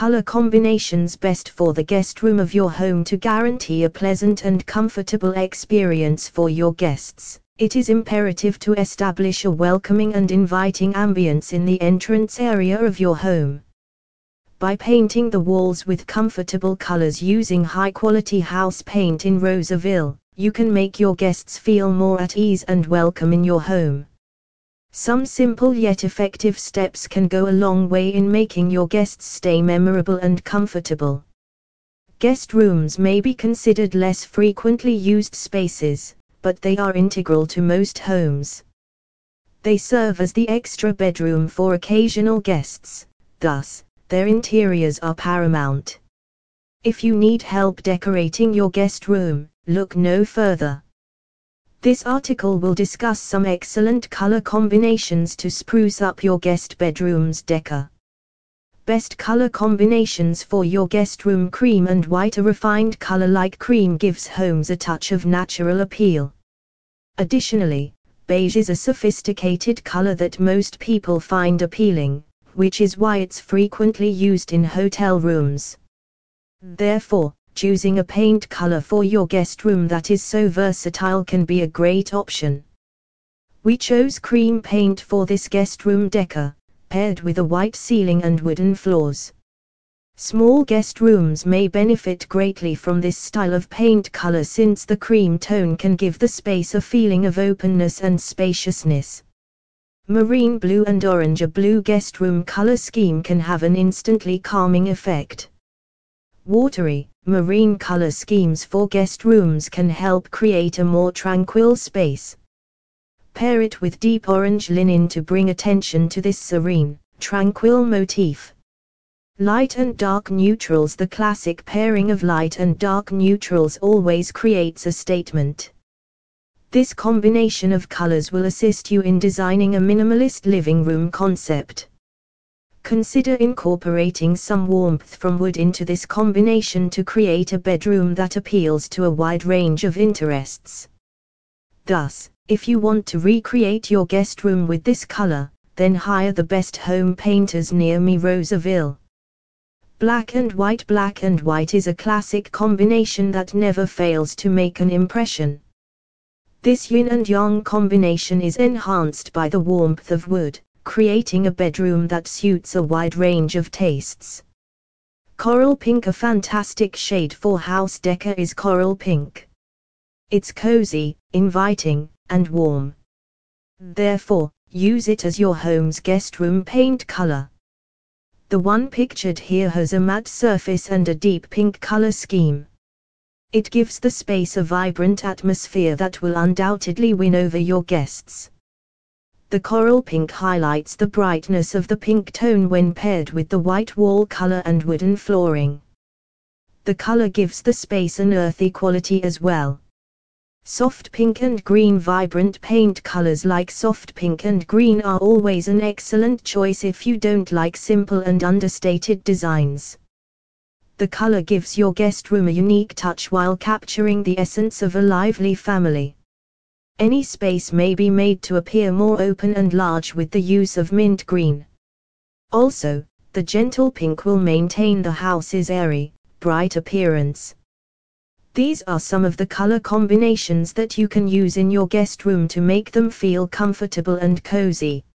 color combinations best for the guest room of your home to guarantee a pleasant and comfortable experience for your guests. It is imperative to establish a welcoming and inviting ambience in the entrance area of your home. By painting the walls with comfortable colors using high-quality house paint in Rosaville, you can make your guests feel more at ease and welcome in your home. Some simple yet effective steps can go a long way in making your guests' stay memorable and comfortable. Guest rooms may be considered less frequently used spaces, but they are integral to most homes. They serve as the extra bedroom for occasional guests, thus, their interiors are paramount. If you need help decorating your guest room, look no further. This article will discuss some excellent color combinations to spruce up your guest bedroom's decor. Best color combinations for your guest room: cream and white. A refined color like cream gives homes a touch of natural appeal. Additionally, beige is a sophisticated color that most people find appealing, which is why it's frequently used in hotel rooms. Therefore, choosing a paint color for your guest room that is so versatile can be a great option. We chose cream paint for this guest room decor, paired with a white ceiling and wooden floors. Small guest rooms may benefit greatly from this style of paint color since the cream tone can give the space a feeling of openness and spaciousness. Marine blue and orange. A blue guest room color scheme can have an instantly calming effect. Watery, marine color schemes for guest rooms can help create a more tranquil space. Pair it with deep orange linen to bring attention to this serene, tranquil motif. Light and dark neutrals. The classic pairing of light and dark neutrals always creates a statement. This combination of colors will assist you in designing a minimalist living room concept. Consider incorporating some warmth from wood into this combination to create a bedroom that appeals to a wide range of interests. Thus, if you want to recreate your guest room with this color, then hire the best home painters near me. Rosaville. Black and white. Black and white is a classic combination that never fails to make an impression. This yin and yang combination is enhanced by the warmth of wood, creating a bedroom that suits a wide range of tastes. Coral pink. A fantastic shade for house decor is coral pink. It's cozy, inviting, and warm. Therefore, use it as your home's guest room paint color. The one pictured here has a matte surface and a deep pink color scheme. It gives the space a vibrant atmosphere that will undoubtedly win over your guests. The coral pink highlights the brightness of the pink tone when paired with the white wall color and wooden flooring. The color gives the space an earthy quality as well. Soft pink and green. Vibrant paint colors like soft pink and green are always an excellent choice if you don't like simple and understated designs. The color gives your guest room a unique touch while capturing the essence of a lively family. Any space may be made to appear more open and large with the use of mint green. Also, the gentle pink will maintain the house's airy, bright appearance. These are some of the color combinations that you can use in your guest room to make them feel comfortable and cozy.